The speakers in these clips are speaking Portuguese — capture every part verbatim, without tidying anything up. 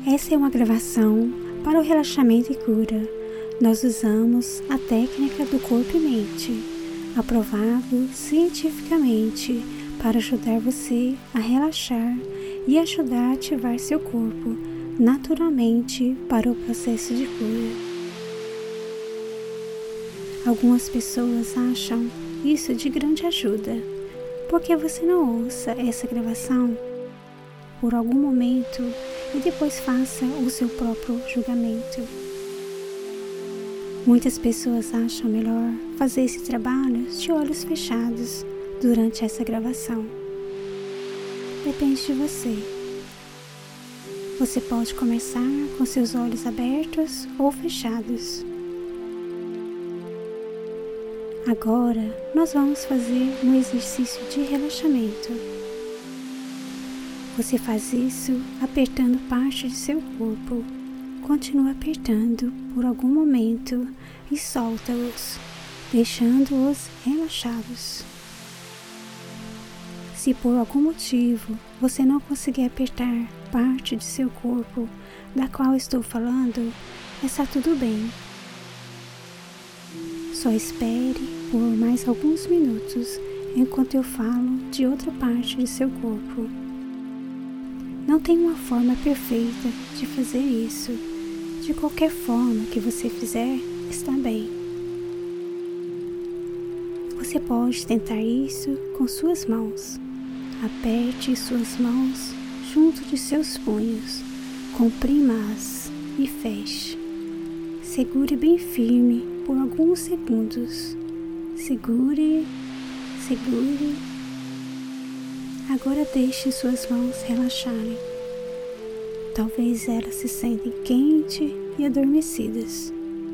Essa é uma gravação para o relaxamento e cura. Nós usamos a técnica do corpo e mente, aprovado cientificamente, para ajudar você a relaxar e ajudar a ativar seu corpo naturalmente para o processo de cura. Algumas pessoas acham isso de grande ajuda. Por que você não ouça essa gravação por algum momento e depois faça o seu próprio julgamento? Muitas pessoas acham melhor fazer esse trabalho de olhos fechados durante essa gravação. Depende de você. Você pode começar com seus olhos abertos ou fechados. Agora, nós vamos fazer um exercício de relaxamento. Você faz isso apertando parte de seu corpo. Continua apertando por algum momento e solta-os, deixando-os relaxados. Se por algum motivo você não conseguir apertar parte de seu corpo da qual estou falando, está tudo bem. Só espere por mais alguns minutos enquanto eu falo de outra parte de seu corpo. Não tem uma forma perfeita de fazer isso. De qualquer forma que você fizer, está bem. Você pode tentar isso com suas mãos. Aperte suas mãos junto de seus punhos, comprima-as e feche. Segure bem firme por alguns segundos. Segure, segure. Agora deixe suas mãos relaxarem. Talvez elas se sentem quentes e adormecidas.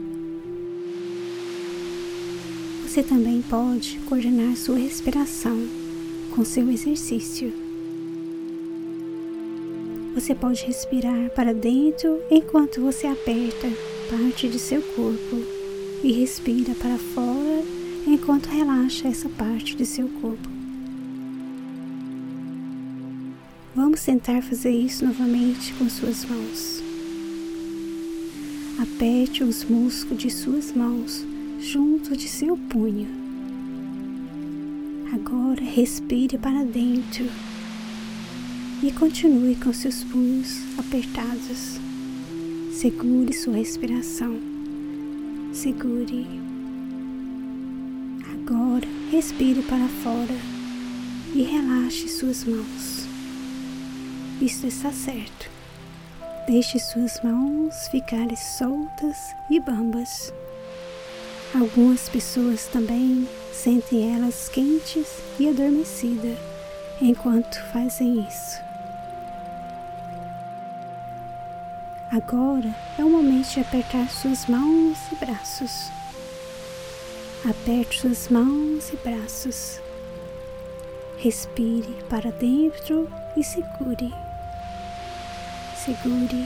Você também pode coordenar sua respiração com seu exercício. Você pode respirar para dentro enquanto você aperta parte de seu corpo e respira para fora enquanto relaxa essa parte de seu corpo. Vamos tentar fazer isso novamente com suas mãos. Aperte os músculos de suas mãos junto de seu punho. Agora respire para dentro e continue com seus punhos apertados. Segure sua respiração. Segure. Agora respire para fora e relaxe suas mãos. Isso está certo. Deixe suas mãos ficarem soltas e bambas. Algumas pessoas também sentem elas quentes e adormecidas enquanto fazem isso. Agora é o momento de apertar suas mãos e braços. Aperte suas mãos e braços. Respire para dentro e segure. Segure.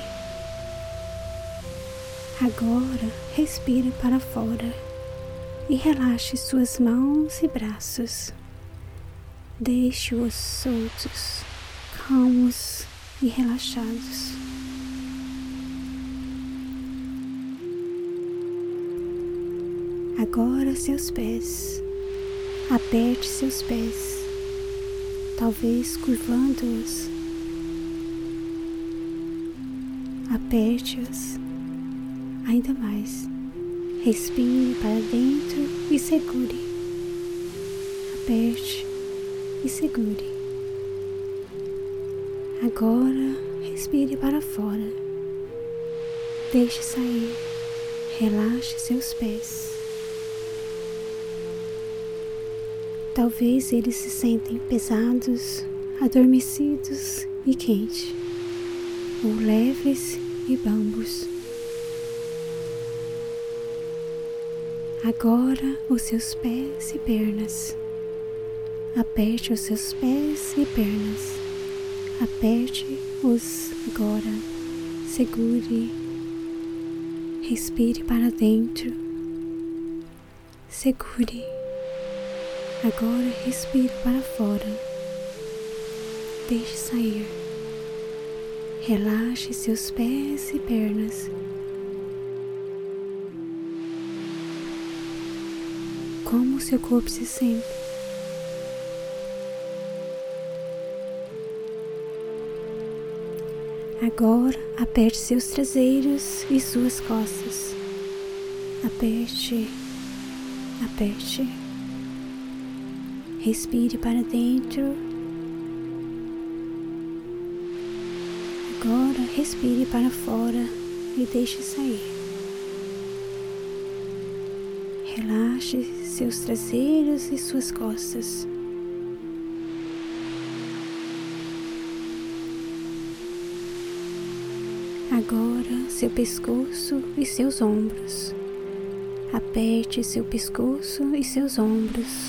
Agora respire para fora e relaxe suas mãos e braços. Deixe-os soltos, calmos e relaxados. Agora seus pés. Aperte seus pés, talvez curvando-os. Aperte-os ainda mais. Respire para dentro e segure. Aperte e segure. Agora respire para fora. Deixe sair. Relaxe seus pés. Talvez eles se sentem pesados, adormecidos e quentes, ou leves e bambos. Agora os seus pés e pernas. Aperte os seus pés e pernas. Aperte-os agora. Segure. Respire para dentro. Segure. Agora respire para fora. Deixe sair. Relaxe seus pés e pernas. Como o seu corpo se sente? Agora, aperte seus traseiros e suas costas. Aperte, aperte. Respire para dentro. Agora, respire para fora e deixe sair. Relaxe seus traseiros e suas costas. Agora, seu pescoço e seus ombros. Aperte seu pescoço e seus ombros.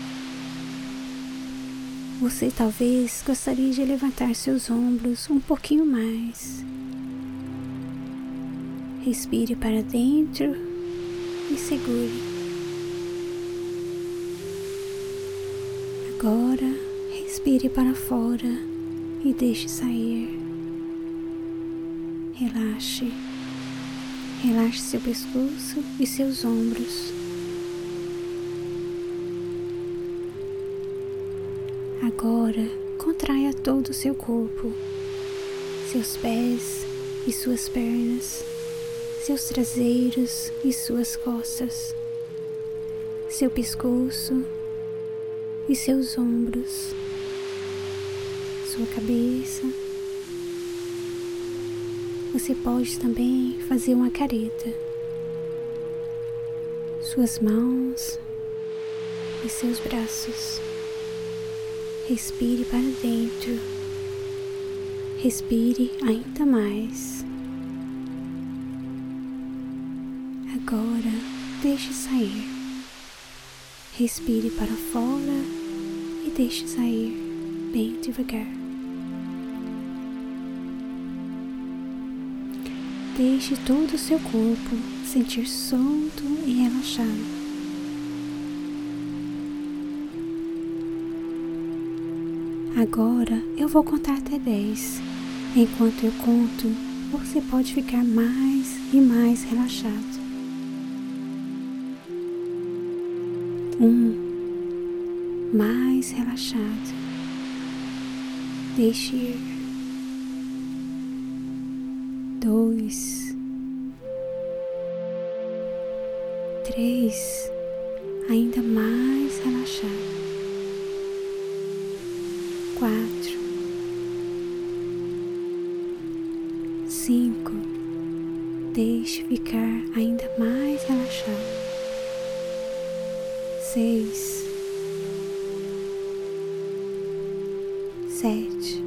Você talvez gostaria de levantar seus ombros um pouquinho mais. Respire para dentro e segure. Agora, respire para fora e deixe sair. Relaxe. Relaxe seu pescoço e seus ombros. Agora, contraia todo o seu corpo, seus pés e suas pernas, seus traseiros e suas costas, seu pescoço e seus ombros, sua cabeça. Você pode também fazer uma careta. Suas mãos e seus braços. Respire para dentro. Respire ainda mais. Agora, deixe sair. Respire para fora e deixe sair bem devagar. Deixe todo o seu corpo sentir solto e relaxado. Agora eu vou contar até dez. Enquanto eu conto, você pode ficar mais e mais relaxado. Um, mais relaxado. Deixe ir. Dois, três, ainda mais relaxado. Quatro, cinco, deixe ficar ainda mais relaxado. Seis, sete,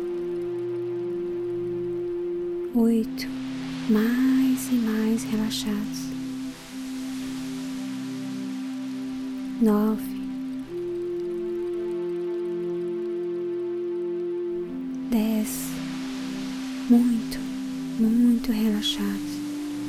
oito, mais e mais relaxados. Nove, dez, muito, muito relaxados.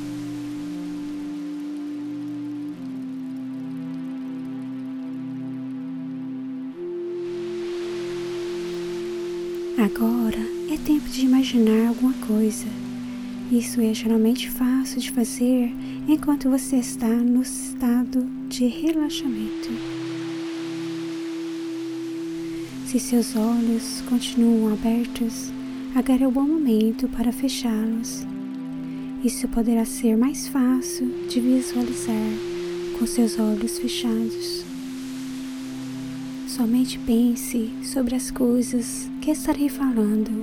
Agora é tempo de imaginar alguma coisa. Isso é geralmente fácil de fazer enquanto você está no estado de relaxamento. Se seus olhos continuam abertos, agora é o bom momento para fechá-los. Isso poderá ser mais fácil de visualizar com seus olhos fechados. Somente pense sobre as coisas que estarei falando.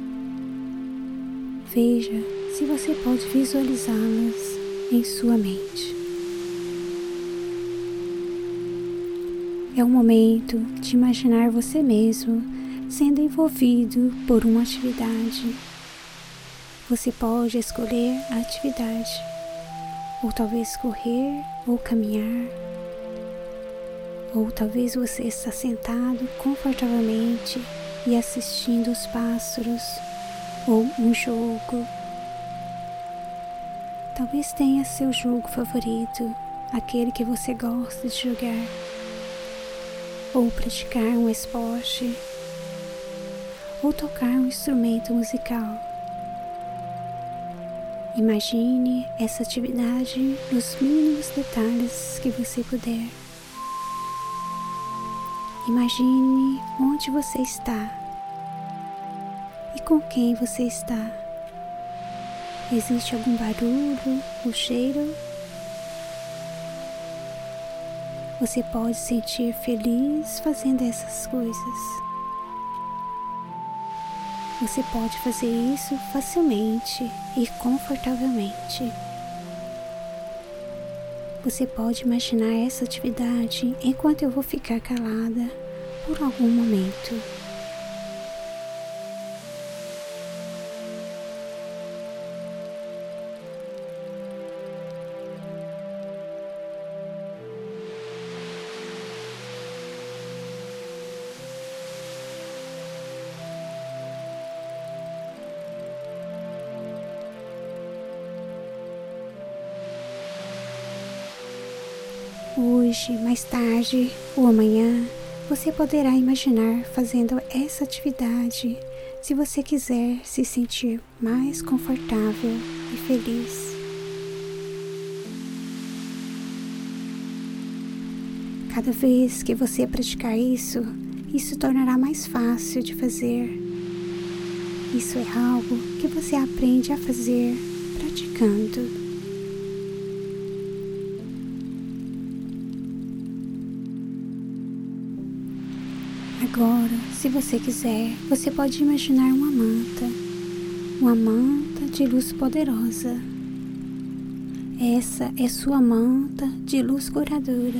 Veja se você pode visualizá-las em sua mente. É o momento de imaginar você mesmo sendo envolvido por uma atividade. Você pode escolher a atividade, ou talvez correr ou caminhar, ou talvez você está sentado confortavelmente e assistindo os pássaros, ou um jogo. Talvez tenha seu jogo favorito, aquele que você gosta de jogar, ou praticar um esporte, ou tocar um instrumento musical. Imagine essa atividade nos mínimos detalhes que você puder. Imagine onde você está e com quem você está. Existe algum barulho ou cheiro? Você pode se sentir feliz fazendo essas coisas. Você pode fazer isso facilmente e confortavelmente. Você pode imaginar essa atividade enquanto eu vou ficar calada por algum momento. Hoje, mais tarde ou amanhã, você poderá imaginar fazendo essa atividade se você quiser se sentir mais confortável e feliz. Cada vez que você praticar isso, isso tornará mais fácil de fazer. Isso é algo que você aprende a fazer praticando. Agora, se você quiser, você pode imaginar uma manta, uma manta de luz poderosa. Essa é sua manta de luz curadora.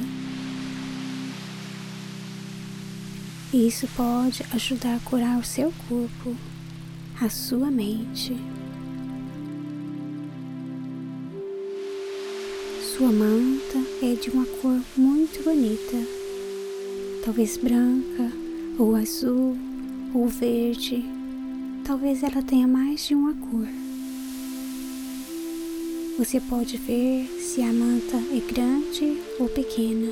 Isso pode ajudar a curar o seu corpo, a sua mente. Sua manta é de uma cor muito bonita, talvez branca, ou azul, ou verde. Talvez ela tenha mais de uma cor. Você pode ver se a manta é grande ou pequena.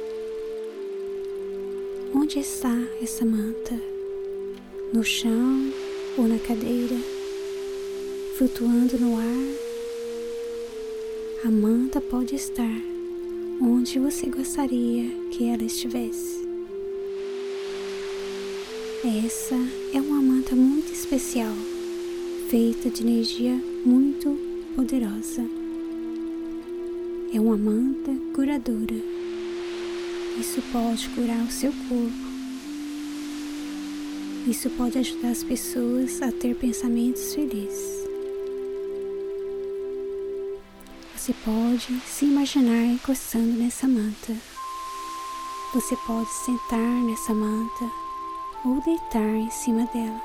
Onde está essa manta? No chão ou na cadeira? Flutuando no ar? A manta pode estar onde você gostaria que ela estivesse. Essa é uma manta muito especial, feita de energia muito poderosa. É uma manta curadora. Isso pode curar o seu corpo. Isso pode ajudar as pessoas a ter pensamentos felizes. Você pode se imaginar encostando nessa manta. Você pode sentar nessa manta ou deitar em cima dela.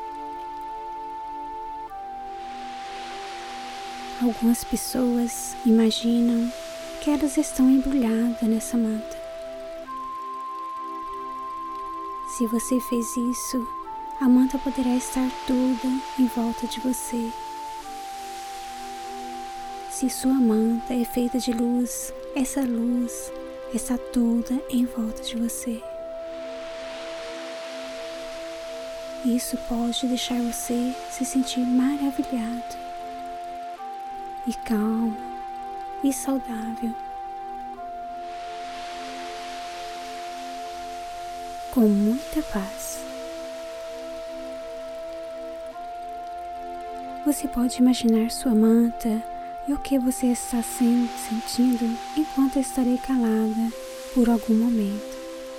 Algumas pessoas imaginam que elas estão embrulhadas nessa manta. Se você fez isso, a manta poderá estar toda em volta de você. Se sua manta é feita de luz, essa luz está toda em volta de você. Isso pode deixar você se sentir maravilhado e calmo e saudável, com muita paz. Você pode imaginar sua manta e o que você está sendo, sentindo enquanto eu estarei calada por algum momento.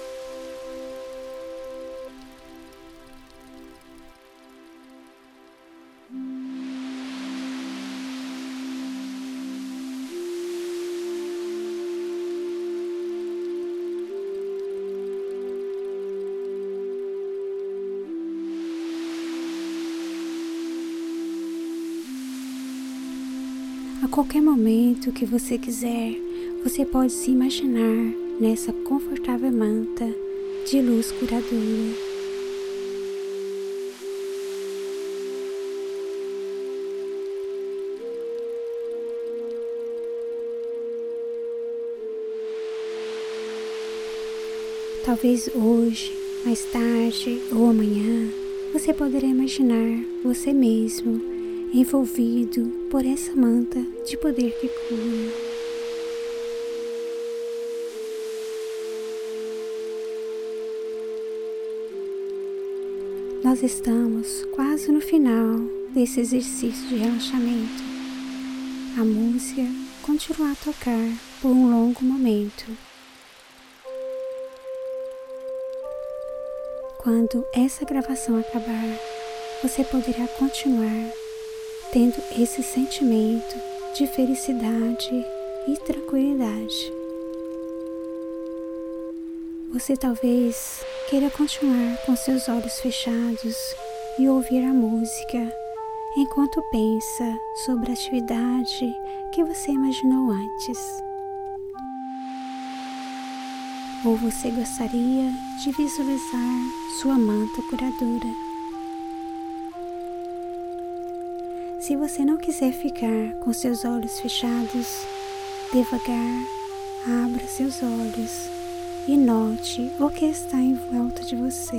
A qualquer momento que você quiser, você pode se imaginar nessa confortável manta de luz curadora. Talvez hoje, mais tarde ou amanhã, você poderá imaginar você mesmo envolvido por essa manta de poder que cura. Nós estamos quase no final desse exercício de relaxamento. A música continua a tocar por um longo momento. Quando essa gravação acabar, você poderá continuar tendo esse sentimento de felicidade e tranquilidade. Você talvez queira continuar com seus olhos fechados e ouvir a música enquanto pensa sobre a atividade que você imaginou antes. Ou você gostaria de visualizar sua manta curadora. Se você não quiser ficar com seus olhos fechados, devagar abra seus olhos e note o que está em volta de você.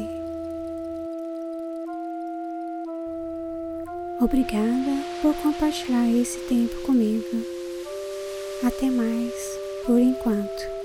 Obrigada por compartilhar esse tempo comigo. Até mais por enquanto.